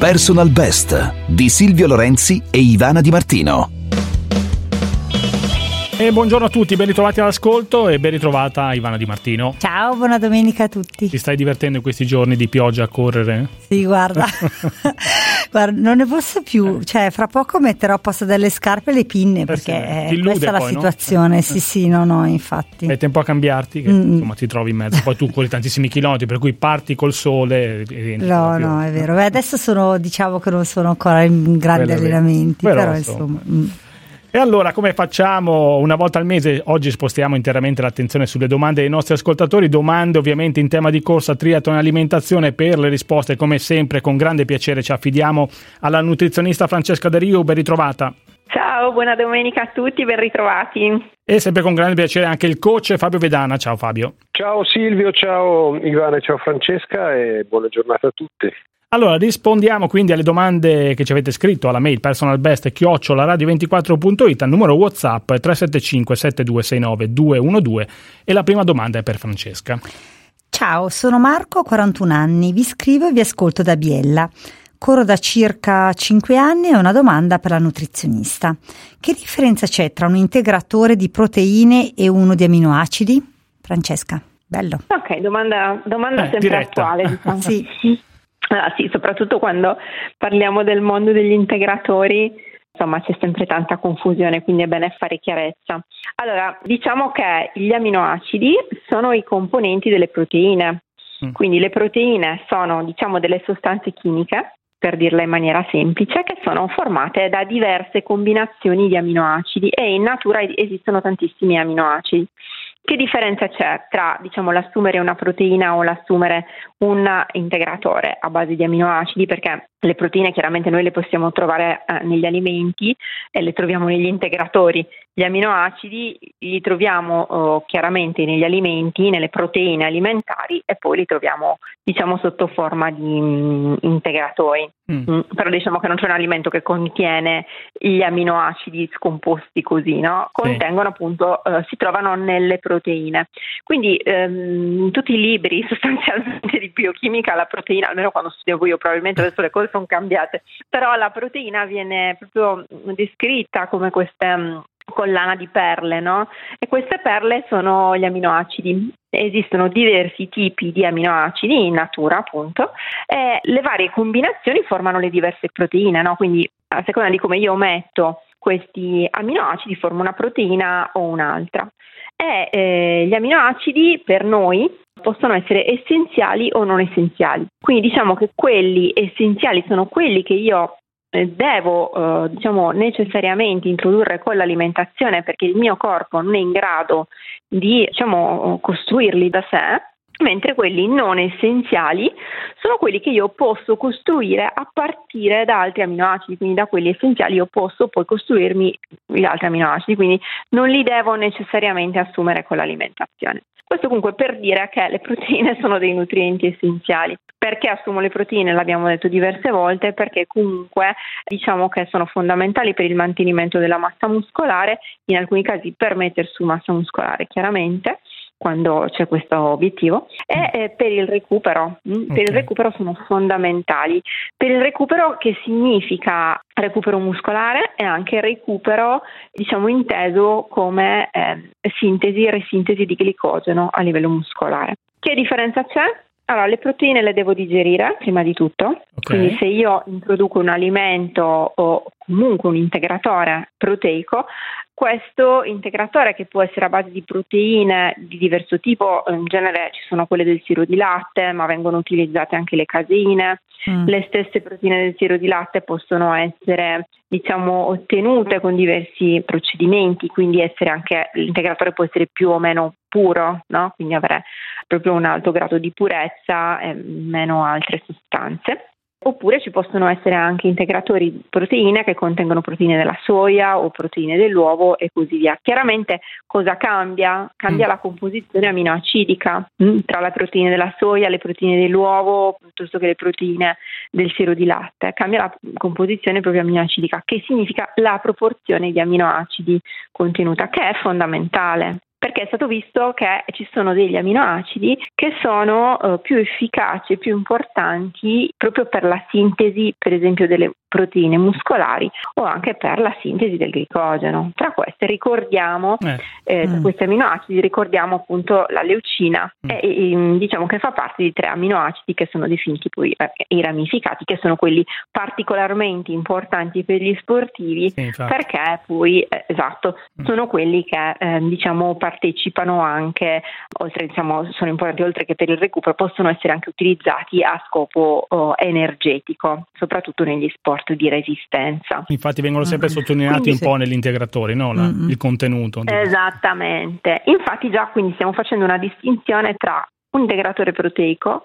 Personal Best di Silvio Lorenzi e Ivana Di Martino. E buongiorno a tutti, ben ritrovati all'ascolto e ben ritrovata Ivana Di Martino. Ciao, buona domenica a tutti. Ti stai divertendo in questi giorni di pioggia a correre? Sì, guarda, non ne posso più, cioè fra poco metterò a posto delle scarpe e le pinne perché sì, questa è la poi, situazione, no? Sì, no, infatti. Hai tempo a cambiarti, che insomma ti trovi in mezzo, poi tu corri tantissimi chilometri, per cui parti col sole e No, è vero. Beh, adesso diciamo che non sono ancora in grandi allenamenti, però insomma. E allora come facciamo? Una volta al mese oggi spostiamo interamente l'attenzione sulle domande dei nostri ascoltatori, domande ovviamente in tema di corsa, triathlon e alimentazione. Per le risposte come sempre con grande piacere ci affidiamo alla nutrizionista Francesca De Rio. Ben ritrovata. Ciao, buona domenica a tutti, ben ritrovati. E sempre con grande piacere anche il coach Fabio Vedana. Ciao Fabio. Ciao Silvio, ciao Ivana, ciao Francesca e buona giornata a tutti. Allora, rispondiamo quindi alle domande che ci avete scritto alla mail personalbest@radio24.it, al numero WhatsApp 375 7269 212 e la prima domanda è per Francesca. Ciao, sono Marco, ho 41 anni, vi scrivo e vi ascolto da Biella. Corro da circa 5 anni e ho una domanda per la nutrizionista. Che differenza c'è tra un integratore di proteine e uno di aminoacidi? Francesca, bello. Ok, domanda sempre diretta. attuale. Diciamo. Sì. Sì, soprattutto quando parliamo del mondo degli integratori, insomma c'è sempre tanta confusione, quindi è bene fare chiarezza. Allora, diciamo che gli aminoacidi sono i componenti delle proteine, quindi le proteine sono, diciamo, delle sostanze chimiche, per dirla in maniera semplice, che sono formate da diverse combinazioni di aminoacidi e in natura esistono tantissimi aminoacidi. Che differenza c'è tra, diciamo, l'assumere una proteina o l'assumere un integratore a base di aminoacidi? Perché le proteine chiaramente noi le possiamo trovare negli alimenti e le troviamo negli integratori. Gli aminoacidi li troviamo chiaramente negli alimenti, nelle proteine alimentari e poi li troviamo, diciamo, sotto forma di integratori. Però diciamo che non c'è un alimento che contiene gli aminoacidi scomposti così, no? Contengono appunto, si trovano nelle proteine. Quindi in tutti i libri sostanzialmente di biochimica la proteina, almeno quando studiavo io, probabilmente adesso le cose sono cambiate, però la proteina viene proprio descritta come queste collana di perle, no? E queste perle sono gli aminoacidi. Esistono diversi tipi di aminoacidi in natura, appunto, e le varie combinazioni formano le diverse proteine, no? Quindi a seconda di come io metto questi aminoacidi formo una proteina o un'altra. E gli aminoacidi per noi possono essere essenziali o non essenziali. Quindi diciamo che quelli essenziali sono quelli che io devo diciamo necessariamente introdurre con l'alimentazione perché il mio corpo non è in grado di, diciamo, costruirli da sé, mentre quelli non essenziali sono quelli che io posso costruire a partire da altri aminoacidi, quindi da quelli essenziali io posso poi costruirmi gli altri aminoacidi, quindi non li devo necessariamente assumere con l'alimentazione. Questo comunque per dire che le proteine sono dei nutrienti essenziali. Perché assumo le proteine? L'abbiamo detto diverse volte, perché comunque diciamo che sono fondamentali per il mantenimento della massa muscolare, in alcuni casi per metter su massa muscolare chiaramente, quando c'è questo obiettivo, e per il recupero. Per il recupero sono fondamentali. Per il recupero, che significa recupero muscolare e anche recupero, diciamo, inteso come sintesi e resintesi di glicogeno a livello muscolare. Che differenza c'è? Allora, le proteine le devo digerire prima di tutto, quindi se io introduco un alimento o comunque un integratore proteico, questo integratore, che può essere a base di proteine di diverso tipo, in genere ci sono quelle del siro di latte, ma vengono utilizzate anche le caseine. Le stesse proteine del siro di latte possono essere, diciamo, ottenute con diversi procedimenti, quindi l'integratore può essere più o meno puro, no? Quindi avere proprio un alto grado di purezza e meno altre sostanze. Oppure ci possono essere anche integratori di proteine che contengono proteine della soia o proteine dell'uovo e così via. Chiaramente cosa cambia? Cambia la composizione aminoacidica tra le proteine della soia, le proteine dell'uovo piuttosto che le proteine del siro di latte. Cambia la composizione proprio aminoacidica, che significa la proporzione di aminoacidi contenuta, che è fondamentale. perché è stato visto che ci sono degli aminoacidi che sono più efficaci e più importanti proprio per la sintesi, per esempio, delle proteine muscolari o anche per la sintesi del glicogeno. Tra queste ricordiamo questi aminoacidi, ricordiamo appunto la leucina e diciamo che fa parte di 3 aminoacidi che sono definiti poi i ramificati, che sono quelli particolarmente importanti per gli sportivi, perché poi sono quelli che diciamo partecipano anche, oltre diciamo sono importanti oltre che per il recupero, possono essere anche utilizzati a scopo energetico, soprattutto negli sport di resistenza. Infatti vengono sempre sottolineati un po' negli integratori, no? Il contenuto. Esattamente. Infatti già quindi stiamo facendo una distinzione tra un integratore proteico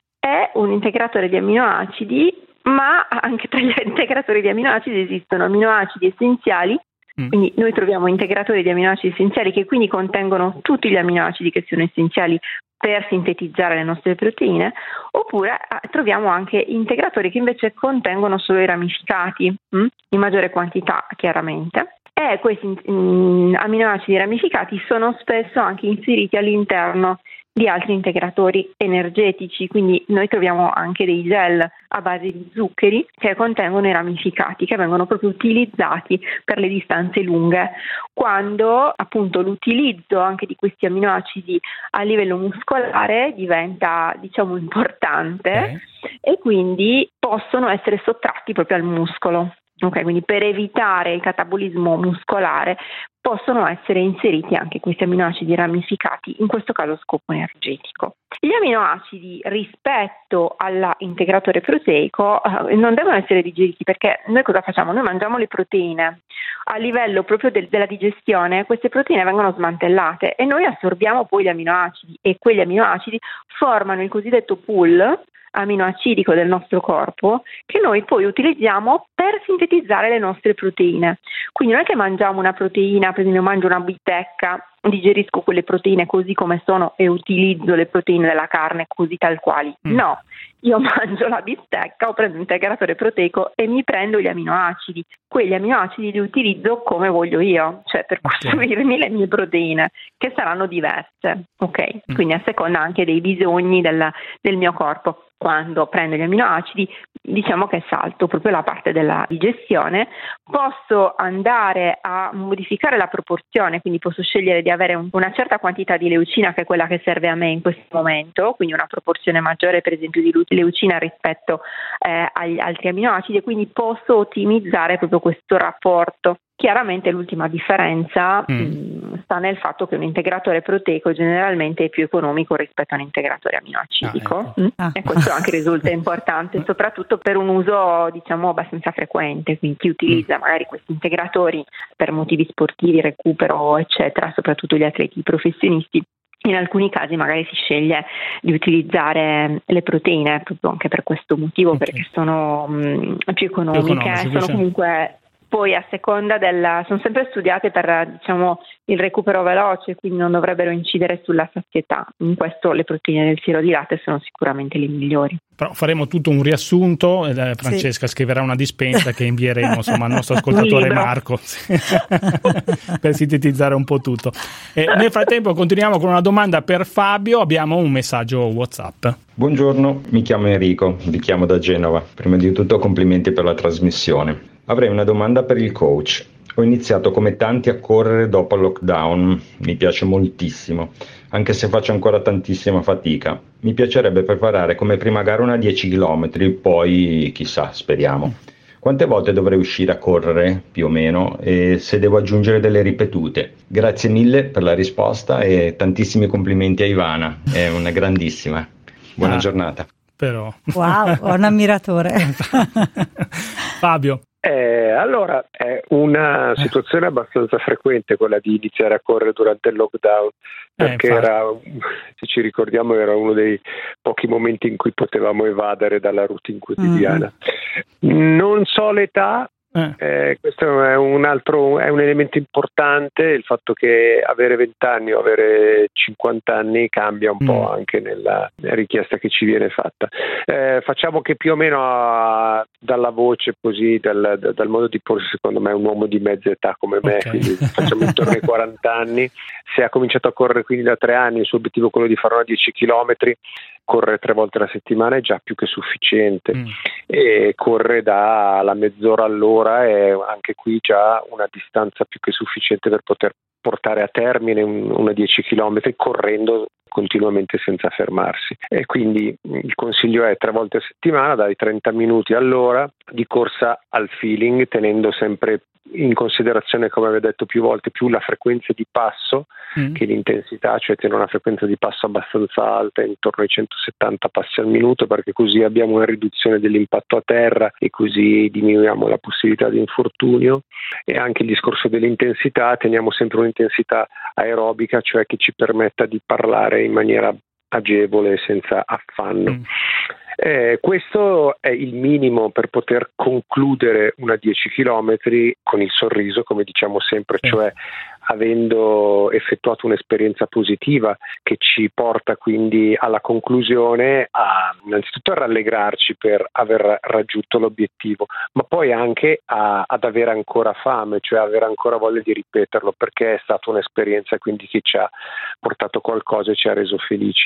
e un integratore di aminoacidi, ma anche tra gli integratori di aminoacidi esistono aminoacidi essenziali. Quindi noi troviamo integratori di aminoacidi essenziali che quindi contengono tutti gli aminoacidi che sono essenziali per sintetizzare le nostre proteine, oppure troviamo anche integratori che invece contengono solo i ramificati, in maggiore quantità chiaramente. E questi aminoacidi ramificati sono spesso anche inseriti all'interno di altri integratori energetici, quindi noi troviamo anche dei gel a base di zuccheri che contengono i ramificati, che vengono proprio utilizzati per le distanze lunghe, quando appunto l'utilizzo anche di questi aminoacidi a livello muscolare diventa diciamo importante e quindi possono essere sottratti proprio al muscolo. Ok, quindi per evitare il catabolismo muscolare possono essere inseriti anche questi aminoacidi ramificati, in questo caso a scopo energetico. Gli aminoacidi rispetto all'integratore proteico non devono essere digeriti, perché noi cosa facciamo? Noi mangiamo le proteine, a livello proprio della digestione queste proteine vengono smantellate e noi assorbiamo poi gli aminoacidi e quegli aminoacidi formano il cosiddetto pool aminoacidico del nostro corpo che noi poi utilizziamo per sintetizzare le nostre proteine. Quindi non è che mangiamo una proteina, per esempio mangio una bistecca, digerisco quelle proteine così come sono e utilizzo le proteine della carne così tal quali. No, io mangio la bistecca o prendo un integratore proteico e mi prendo gli aminoacidi. Quegli aminoacidi li utilizzo come voglio io, cioè per costruirmi le mie proteine, che saranno diverse, ok? Quindi a seconda anche dei bisogni del mio corpo. Quando prendo gli aminoacidi, diciamo che salto proprio la parte della digestione, posso andare a modificare la proporzione, quindi posso scegliere di avere una certa quantità di leucina, che è quella che serve a me in questo momento, quindi una proporzione maggiore per esempio di leucina rispetto agli altri aminoacidi, e quindi posso ottimizzare proprio questo rapporto. Chiaramente l'ultima differenza sta nel fatto che un integratore proteico generalmente è più economico rispetto a un integratore aminoacidico e questo anche risulta importante soprattutto per un uso diciamo abbastanza frequente, quindi chi utilizza magari questi integratori per motivi sportivi, recupero eccetera, soprattutto gli atleti professionisti. In alcuni casi magari si sceglie di utilizzare le proteine proprio anche per questo motivo, perché sono più economiche, sono comunque poi a seconda sono sempre studiate per diciamo il recupero veloce, quindi non dovrebbero incidere sulla sazietà. In questo le proteine del siero di latte sono sicuramente le migliori. Però faremo tutto un riassunto, Francesca scriverà una dispensa che invieremo insomma al nostro ascoltatore Marco per sintetizzare un po' tutto. Nel frattempo continuiamo con una domanda per Fabio, abbiamo un messaggio WhatsApp. Buongiorno, mi chiamo Enrico, vi chiamo da Genova. Prima di tutto complimenti per la trasmissione. Avrei una domanda per il coach. Ho iniziato come tanti a correre dopo il lockdown, mi piace moltissimo, anche se faccio ancora tantissima fatica. Mi piacerebbe preparare come prima gara una 10 km, poi chissà, speriamo. Quante volte dovrei uscire a correre, più o meno, e se devo aggiungere delle ripetute? Grazie mille per la risposta e tantissimi complimenti a Ivana, è una grandissima. Buona giornata. Però. Wow, ho un ammiratore. Fabio. Allora, è una situazione abbastanza frequente quella di iniziare a correre durante il lockdown, perché se ci ricordiamo, era uno dei pochi momenti in cui potevamo evadere dalla routine quotidiana. Non so l'età, Questo è un elemento importante, il fatto che avere 20 anni o avere 50 anni cambia un po' anche nella richiesta che ci viene fatta. Facciamo che più o meno dalla voce così, dal modo di porsi, secondo me è un uomo di mezza età come me, quindi facciamo intorno ai 40 anni. Se ha cominciato a correre quindi da 3 anni, il suo obiettivo è quello di fare una 10 chilometri, correre 3 volte alla settimana è già più che sufficiente, e corre dalla mezz'ora all'ora è anche qui già una distanza più che sufficiente per poter portare a termine una 10 chilometri correndo continuamente senza fermarsi. E quindi il consiglio è 3 volte a settimana, dai 30 minuti all'ora di corsa al feeling, tenendo sempre in considerazione, come avevo detto più volte, più la frequenza di passo che l'intensità, cioè tenere una frequenza di passo abbastanza alta, intorno ai 170 passi al minuto, perché così abbiamo una riduzione dell'impatto a terra e così diminuiamo la possibilità di infortunio. E anche il discorso dell'intensità, teniamo sempre un'intensità aerobica, cioè che ci permetta di parlare in maniera agevole, senza affanno. Questo è il minimo per poter concludere una 10 chilometri con il sorriso, come diciamo sempre, cioè avendo effettuato un'esperienza positiva che ci porta quindi alla conclusione innanzitutto a rallegrarci per aver raggiunto l'obiettivo, ma poi anche ad avere ancora fame, cioè avere ancora voglia di ripeterlo, perché è stata un'esperienza quindi che ci ha portato qualcosa e ci ha reso felici.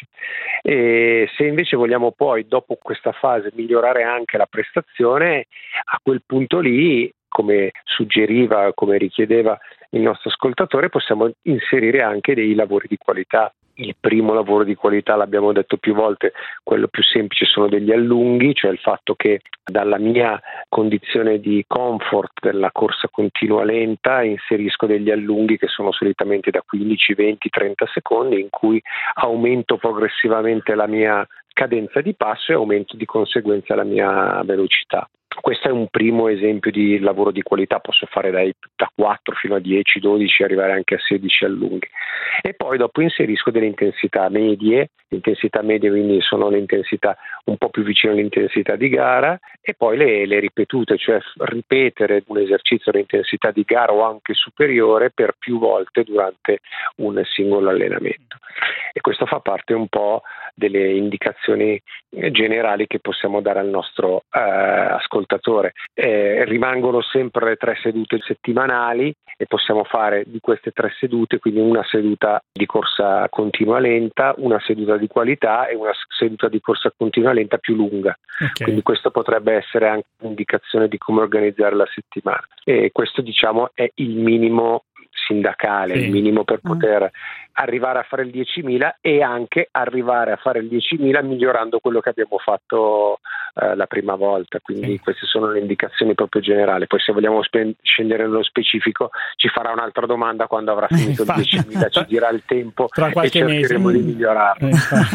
E se invece vogliamo poi dopo questa fase migliorare anche la prestazione, a quel punto lì, come suggeriva, come richiedeva il nostro ascoltatore, possiamo inserire anche dei lavori di qualità. Il primo lavoro di qualità, l'abbiamo detto più volte, quello più semplice, sono degli allunghi, cioè il fatto che dalla mia condizione di comfort della corsa continua lenta inserisco degli allunghi che sono solitamente da 15, 20, 30 secondi, in cui aumento progressivamente la mia cadenza di passo e aumento di conseguenza la mia velocità. Questo è un primo esempio di lavoro di qualità, posso fare da 4 fino a 10, 12, arrivare anche a 16 allunghi. E poi dopo inserisco delle intensità medie, quindi sono le intensità un po' più vicine all'intensità di gara, e poi le ripetute, cioè ripetere un esercizio di intensità di gara o anche superiore per più volte durante un singolo allenamento. E questo fa parte un po' delle indicazioni generali che possiamo dare al nostro ascoltatore. Rimangono sempre le 3 sedute settimanali e possiamo fare di queste 3 sedute quindi una seduta di corsa continua lenta, una seduta di qualità e una seduta di corsa continua lenta più lunga. Quindi questo potrebbe essere anche un'indicazione di come organizzare la settimana, e questo diciamo è il minimo sindacale, il minimo per poter arrivare a fare il 10.000 e anche arrivare a fare il 10.000 migliorando quello che abbiamo fatto la prima volta. Quindi queste sono le indicazioni proprio generali. Poi se vogliamo scendere nello specifico ci farà un'altra domanda quando avrà finito il 10.000, ci dirà il tempo e cercheremo di migliorarlo.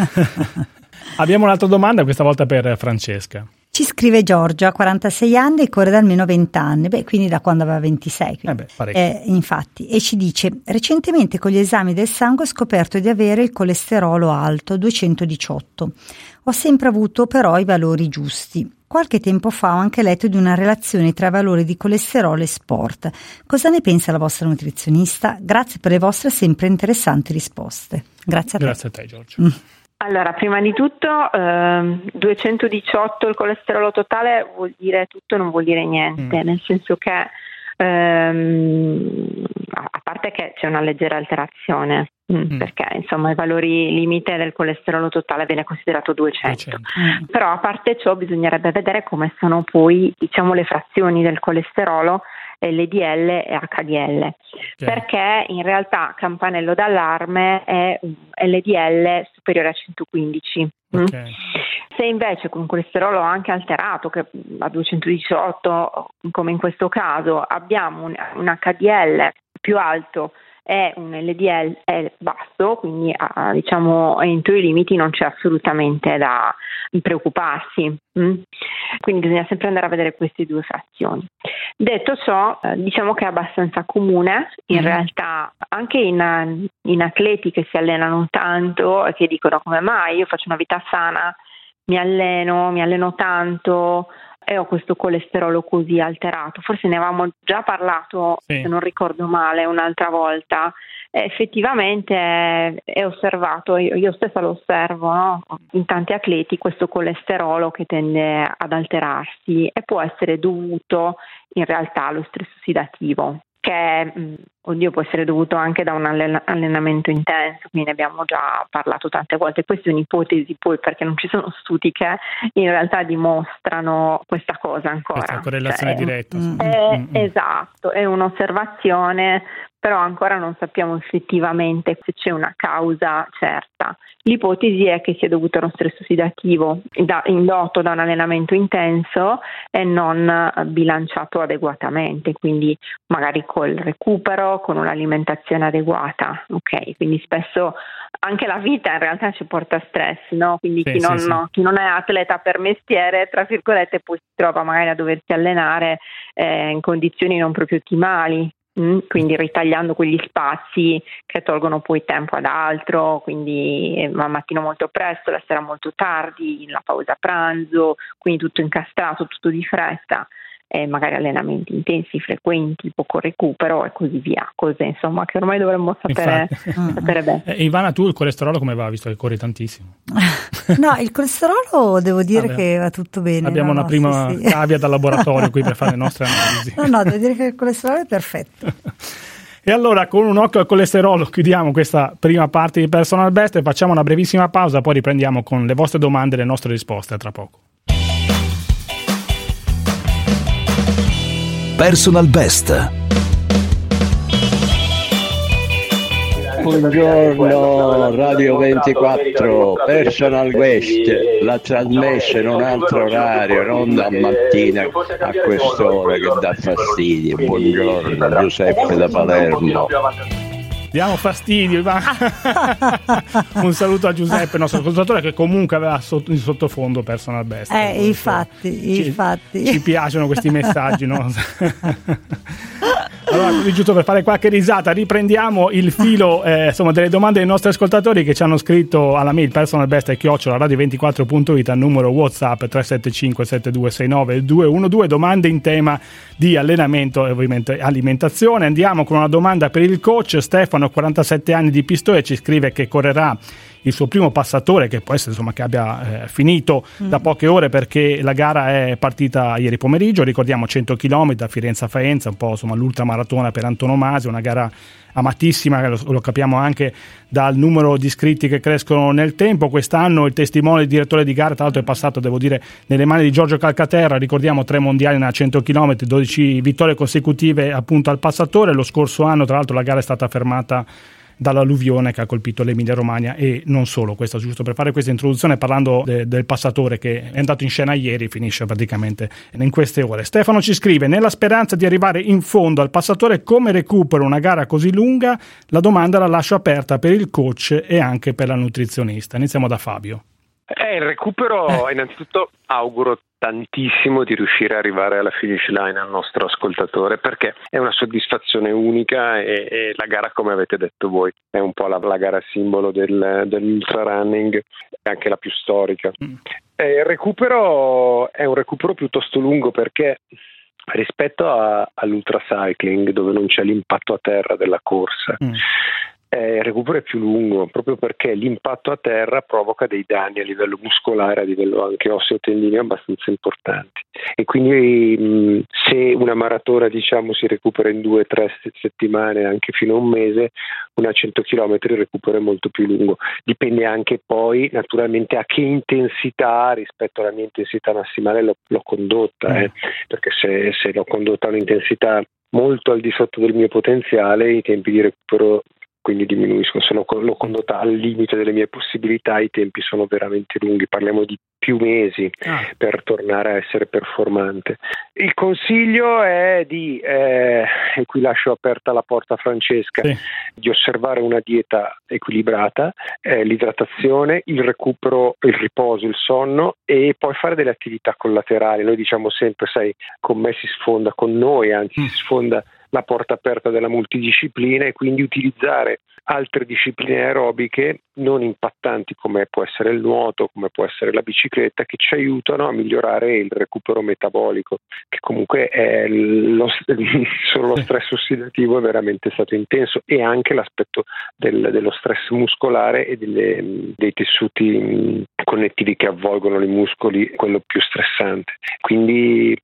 Abbiamo un'altra domanda, questa volta per Francesca. Ci scrive Giorgia, 46 anni e corre da almeno 20 anni, quindi da quando aveva 26. Infatti, e ci dice: recentemente con gli esami del sangue ho scoperto di avere il colesterolo alto, 218. Ho sempre avuto però i valori giusti. Qualche tempo fa ho anche letto di una relazione tra i valori di colesterolo e sport. Cosa ne pensa la vostra nutrizionista? Grazie per le vostre sempre interessanti risposte. Grazie a te. Grazie a te, Giorgia. Allora, prima di tutto 218 il colesterolo totale vuol dire tutto e non vuol dire niente, nel senso che a parte che c'è una leggera alterazione, perché insomma i valori limite del colesterolo totale viene considerato 200. Però a parte ciò bisognerebbe vedere come sono poi le frazioni del colesterolo LDL e HDL, perché in realtà campanello d'allarme è un LDL superiore a 115. Se invece con colesterolo anche alterato, che a 218 come in questo caso, abbiamo un HDL più alto e un LDL basso, quindi entro i limiti non c'è assolutamente da preoccuparsi. Quindi bisogna sempre andare a vedere queste 2 frazioni. Detto ciò, diciamo che è abbastanza comune in realtà anche in atleti che si allenano tanto e che dicono: come mai io faccio una vita sana, mi alleno tanto, e ho questo colesterolo così alterato. Forse ne avevamo già parlato, se non ricordo male, un'altra volta. Effettivamente è osservato, io stessa lo osservo, no? In tanti atleti, questo colesterolo che tende ad alterarsi, e può essere dovuto in realtà allo stress ossidativo, che può essere dovuto anche da un allenamento intenso, quindi ne abbiamo già parlato tante volte. Questa è un'ipotesi, poi, perché non ci sono studi che in realtà dimostrano questa cosa ancora. Questa correlazione diretta. Esatto, è un'osservazione, però ancora non sappiamo effettivamente se c'è una causa certa. L'ipotesi è che sia dovuto a uno stress ossidativo indotto da un allenamento intenso e non bilanciato adeguatamente, quindi magari col recupero, con un'alimentazione adeguata. Ok, quindi spesso anche la vita in realtà ci porta stress, no? Quindi chi non è atleta per mestiere, tra virgolette, poi si trova magari a doversi allenare in condizioni non proprio ottimali. Quindi ritagliando quegli spazi che tolgono poi tempo ad altro, quindi al mattino molto presto, la sera molto tardi, la pausa pranzo, quindi tutto incastrato, tutto di fretta, e magari allenamenti intensi, frequenti, poco recupero e così via, cose insomma che ormai dovremmo sapere bene. Ivana, tu il colesterolo come va, visto che corri tantissimo? No, il colesterolo devo dire che va tutto bene. Abbiamo una prima cavia dal laboratorio qui per fare le nostre analisi. No, devo dire che il colesterolo è perfetto. E allora, con un occhio al colesterolo, chiudiamo questa prima parte di Personal Best e facciamo una brevissima pausa, poi riprendiamo con le vostre domande e le nostre risposte tra poco. Personal Best. Buongiorno Radio 24, Personal Best, la trasmessa in un altro orario, non da mattina a quest'ora che dà fastidio. Buongiorno, Giuseppe da Palermo. Diamo fastidio, Ivana. Un saluto a Giuseppe, il nostro ascoltatore, che comunque aveva in sottofondo Personal Best. Infatti. Ci piacciono questi messaggi, no? Allora, giusto per fare qualche risata, riprendiamo il filo delle domande dei nostri ascoltatori che ci hanno scritto alla mail personalbest@radio24.it al numero WhatsApp 375 7269 212, domande in tema di allenamento e ovviamente alimentazione. Andiamo con una domanda per il coach. Stefano, 47 anni, di Pistoia, ci scrive che correrà il suo primo passatore, che può essere che abbia finito da poche ore, perché la gara è partita ieri pomeriggio, ricordiamo 100 km da Firenze a Faenza, un po' l'ultramaratona per antonomasia, una gara amatissima, lo capiamo anche dal numero di iscritti che crescono nel tempo. Quest'anno il testimone, il direttore di gara, tra l'altro è passato, devo dire, nelle mani di Giorgio Calcaterra, ricordiamo 3 mondiali a 100 km, 12 vittorie consecutive appunto al passatore. Lo scorso anno tra l'altro la gara è stata fermata dall'alluvione che ha colpito l'Emilia Romagna e non solo. Questo giusto per fare questa introduzione, parlando del passatore che è andato in scena ieri, finisce praticamente in queste ore. Stefano ci scrive: nella speranza di arrivare in fondo al passatore, come recupero una gara così lunga? La domanda la lascio aperta per il coach e anche per la nutrizionista. Iniziamo da Fabio. Il recupero, innanzitutto auguro tantissimo di riuscire ad arrivare alla finish line al nostro ascoltatore, perché è una soddisfazione unica e la gara, come avete detto voi, è un po' la gara simbolo dell'ultra running, è anche la più storica. Il recupero è un recupero piuttosto lungo, perché rispetto all'ultra cycling, dove non c'è l'impatto a terra della corsa, il recupero è più lungo, proprio perché l'impatto a terra provoca dei danni a livello muscolare, a livello anche osseo-tendineo abbastanza importanti, e quindi se una maratona si recupera in 2-3 settimane, anche fino a un mese, una 100 km il recupero è molto più lungo. Dipende anche poi naturalmente a che intensità rispetto alla mia intensità massimale l'ho condotta, perché se l'ho condotta a un'intensità molto al di sotto del mio potenziale, i tempi di recupero quindi diminuiscono. Se l'ho condotta al limite delle mie possibilità, i tempi sono veramente lunghi, parliamo di più mesi per tornare a essere performante. Il consiglio è e qui lascio aperta la porta a Francesca, di osservare una dieta equilibrata, l'idratazione, il recupero, il riposo, il sonno, e poi fare delle attività collaterali. Noi diciamo sempre, con me si sfonda, con noi anzi si sfonda la porta aperta della multidisciplina, e quindi utilizzare altre discipline aerobiche non impattanti come può essere il nuoto, come può essere la bicicletta, che ci aiutano a migliorare il recupero metabolico, che comunque è solo lo stress ossidativo è veramente stato intenso, e anche l'aspetto dello stress muscolare e dei tessuti connettivi che avvolgono i muscoli, quello più stressante. Quindi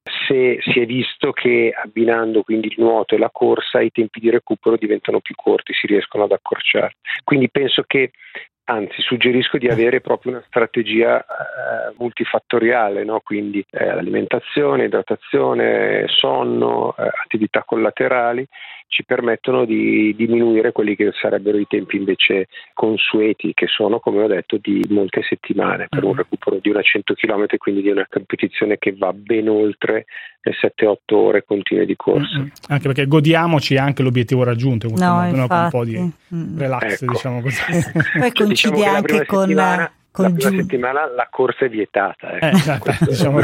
se si è visto che abbinando quindi il nuoto e la corsa, i tempi di recupero diventano più corti, si riescono ad accorciare. Quindi penso che, anzi suggerisco di avere proprio una strategia multifattoriale, no? Quindi alimentazione, idratazione, sonno, attività collaterali ci permettono di diminuire quelli che sarebbero i tempi invece consueti, che sono, come ho detto, di molte settimane per un recupero di una 100 km, quindi di una competizione che va ben oltre le 7-8 ore continue di corsa. Anche perché godiamoci anche l'obiettivo raggiunto, con un po' di relax, ecco. Diciamo così. Poi coincide diciamo anche con la prima settimana la corsa è vietata. Diciamo,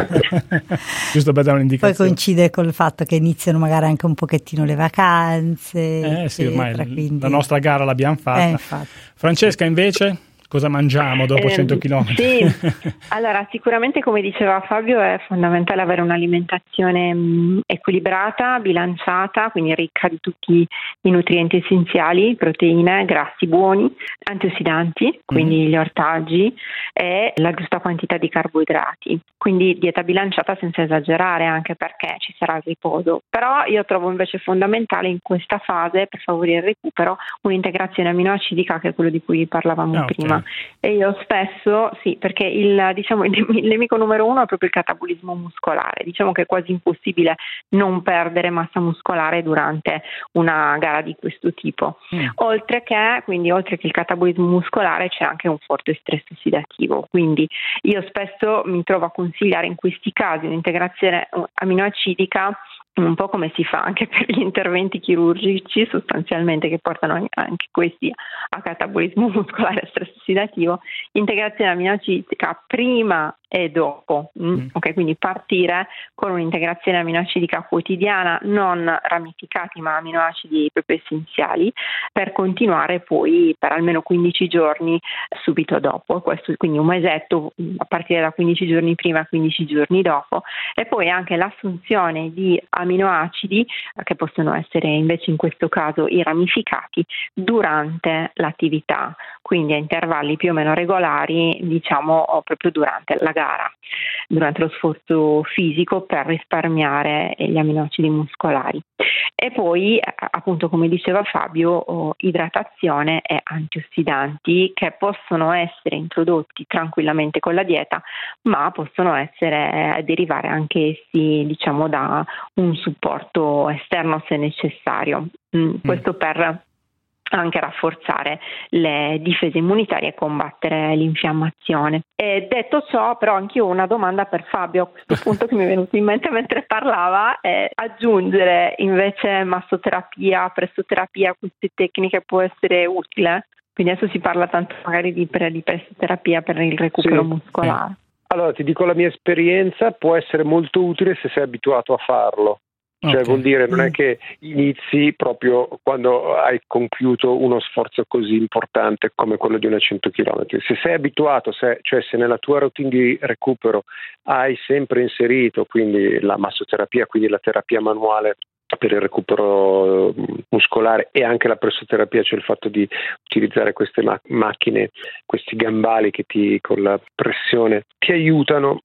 giusto per dare un'indicazione. Poi coincide col fatto che iniziano magari anche un pochettino le vacanze. Sì, ormai quindi... la nostra gara l'abbiamo fatta. Francesca, invece, cosa mangiamo dopo 100 km? Sì, allora sicuramente, come diceva Fabio, è fondamentale avere un'alimentazione equilibrata, bilanciata, quindi ricca di tutti i nutrienti essenziali, proteine, grassi buoni, antiossidanti, quindi gli ortaggi, e la giusta quantità di carboidrati. Quindi dieta bilanciata senza esagerare, anche perché ci sarà il riposo. Però io trovo invece fondamentale in questa fase, per favorire il recupero, un'integrazione aminoacidica, che è quello di cui parlavamo prima. E io spesso, sì, perché il nemico numero uno è proprio il catabolismo muscolare. Diciamo che è quasi impossibile non perdere massa muscolare durante una gara di questo tipo. Oltre che il catabolismo muscolare, c'è anche un forte stress ossidativo. Quindi io spesso mi trovo a consigliare in questi casi un'integrazione aminoacidica, un po' come si fa anche per gli interventi chirurgici, sostanzialmente, che portano anche questi a catabolismo muscolare e stress ossidativo. Integrazione aminoacidica prima e dopo. Ok, quindi partire con un'integrazione aminoacidica quotidiana, non ramificati ma aminoacidi proprio essenziali, per continuare poi per almeno 15 giorni subito dopo. Questo quindi un mesetto, a partire da 15 giorni prima, 15 giorni dopo. E poi anche l'assunzione di aminoacidi, che possono essere invece in questo caso i ramificati, durante l'attività, quindi a intervalli più o meno regolari, diciamo proprio durante la gara, durante lo sforzo fisico, per risparmiare gli aminoacidi muscolari. E poi, appunto, come diceva Fabio, idratazione e antiossidanti, che possono essere introdotti tranquillamente con la dieta, ma possono derivare anche essi, diciamo, da un supporto esterno se necessario. Questo per anche rafforzare le difese immunitarie e combattere l'infiammazione. E detto ciò, però, anch'io ho una domanda per Fabio a questo punto, che mi è venuto in mente mentre parlava: aggiungere invece massoterapia, pressoterapia a queste tecniche può essere utile? Quindi adesso si parla tanto magari di pressoterapia per il recupero muscolare. Allora, ti dico la mia esperienza: può essere molto utile se sei abituato a farlo. Cioè, vuol dire, non è che inizi proprio quando hai compiuto uno sforzo così importante come quello di una 100 km. Se sei abituato, se nella tua routine di recupero hai sempre inserito quindi la massoterapia, quindi la terapia manuale per il recupero muscolare, e anche la pressoterapia, cioè il fatto di utilizzare queste macchine, questi gambali che con la pressione ti aiutano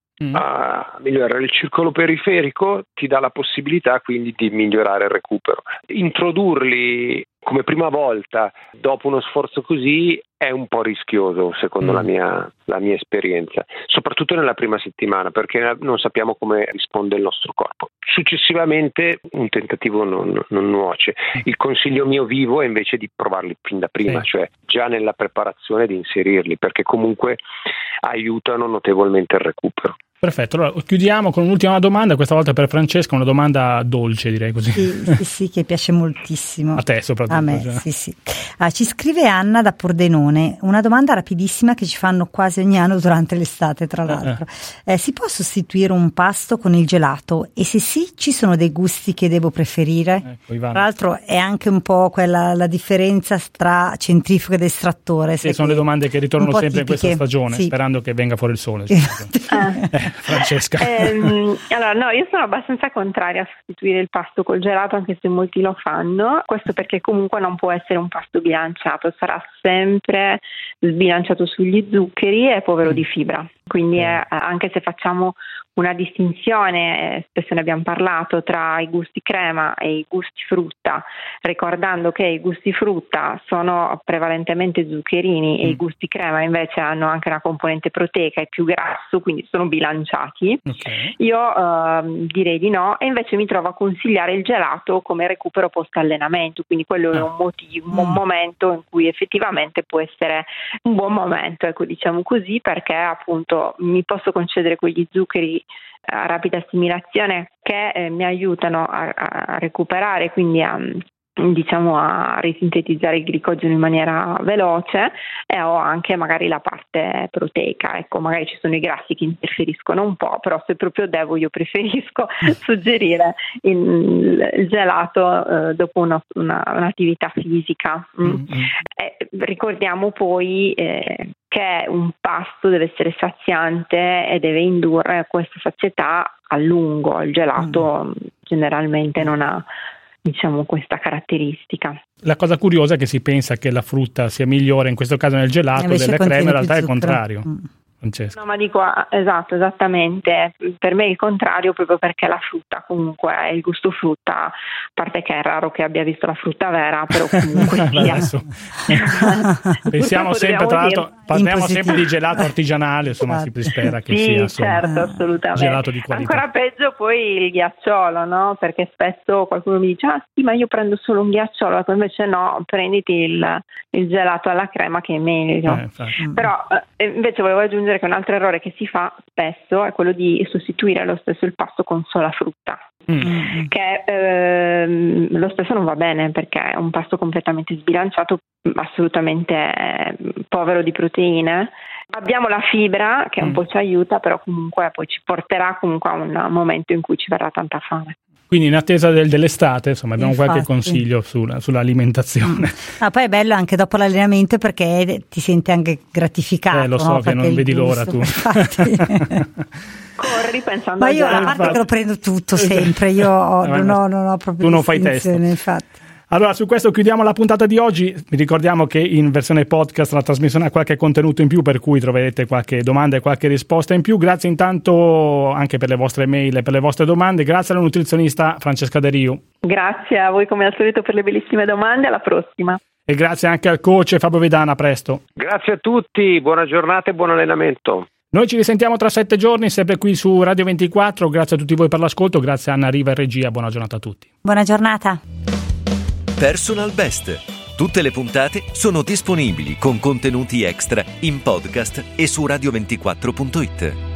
a migliorare il circolo periferico, ti dà la possibilità quindi di migliorare il recupero. Introdurli come prima volta dopo uno sforzo così è un po' rischioso, secondo la mia esperienza, soprattutto nella prima settimana, perché non sappiamo come risponde il nostro corpo. Successivamente un tentativo non nuoce. Il consiglio mio vivo è invece di provarli fin da prima, cioè già nella preparazione di inserirli, perché comunque aiutano notevolmente il recupero. Perfetto, allora chiudiamo con un'ultima domanda, questa volta per Francesca, una domanda dolce, direi così. Sì, che piace moltissimo. A te soprattutto. A me, sì. Ci scrive Anna da Pordenone, una domanda rapidissima che ci fanno quasi ogni anno durante l'estate, tra l'altro. Si può sostituire un pasto con il gelato? E se sì, ci sono dei gusti che devo preferire? Tra l'altro è anche un po' quella la differenza tra centrifuga ed estrattore. Sì, sono le domande che ritornano sempre in questa stagione, sperando che venga fuori il sole. Francesca. Allora, no, io sono abbastanza contraria a sostituire il pasto col gelato, anche se molti lo fanno. Questo perché comunque non può essere un pasto bilanciato, sarà sempre sbilanciato sugli zuccheri e povero di fibra. Quindi anche se facciamo una distinzione, spesso ne abbiamo parlato, tra i gusti crema e i gusti frutta, ricordando che i gusti frutta sono prevalentemente zuccherini e i gusti crema invece hanno anche una componente proteica e più grasso, quindi sono bilanciati. Io direi di no, e invece mi trovo a consigliare il gelato come recupero post allenamento, quindi quello è un momento in cui effettivamente può essere un buon momento, ecco, diciamo così, perché appunto mi posso concedere quegli zuccheri a rapida assimilazione che mi aiutano a recuperare, quindi a risintetizzare il glicogeno in maniera veloce, e ho anche magari la parte proteica. Ecco, magari ci sono i grassi che interferiscono un po', però se proprio devo, io preferisco suggerire il gelato dopo un'attività fisica. Ricordiamo poi che un pasto deve essere saziante e deve indurre questa sazietà a lungo. Il gelato generalmente non ha, diciamo, questa caratteristica. La cosa curiosa è che si pensa che la frutta sia migliore in questo caso nel gelato delle creme, in realtà è il contrario. Francesca. No, ma dico esattamente, per me è il contrario, proprio perché la frutta comunque è il gusto frutta, a parte che è raro che abbia visto la frutta vera, però comunque pensiamo sempre, tra l'altro parliamo sempre di gelato artigianale, insomma si spera che sia, insomma, certo, assolutamente, gelato di qualità. Ancora peggio poi il ghiacciolo, no? Perché spesso qualcuno mi dice sì, ma io prendo solo un ghiacciolo, invece no, prenditi il gelato alla crema che è meglio. Però invece volevo aggiungere che un altro errore che si fa spesso è quello di sostituire lo stesso il pasto con sola frutta, che lo stesso non va bene, perché è un pasto completamente sbilanciato, assolutamente povero di proteine. Abbiamo la fibra che un po' ci aiuta, però comunque poi ci porterà comunque a un momento in cui ci verrà tanta fame. Quindi in attesa dell'estate, insomma, abbiamo qualche consiglio sull'alimentazione. Poi è bello anche dopo l'allenamento, perché ti senti anche gratificato. Lo so, no? Che non vedi l'ora tu. Corri pensando. Ma io a parte che lo prendo tutto sempre, io non ho proprio. Tu non fai testa. Infatti. Allora, su questo chiudiamo la puntata di oggi. Vi ricordiamo che in versione podcast la trasmissione ha qualche contenuto in più, per cui troverete qualche domanda e qualche risposta in più. Grazie intanto anche per le vostre mail e per le vostre domande. Grazie alla nutrizionista Francesca De Riu. Grazie a voi come al solito per le bellissime domande, alla prossima. E grazie anche al coach Fabio Vedana, a presto. Grazie a tutti, buona giornata e buon allenamento. Noi ci risentiamo tra 7 giorni, sempre qui su Radio 24. Grazie a tutti voi per l'ascolto, grazie a Anna Riva e regia, buona giornata a tutti. Buona giornata. Personal Best. Tutte le puntate sono disponibili con contenuti extra in podcast e su radio24.it.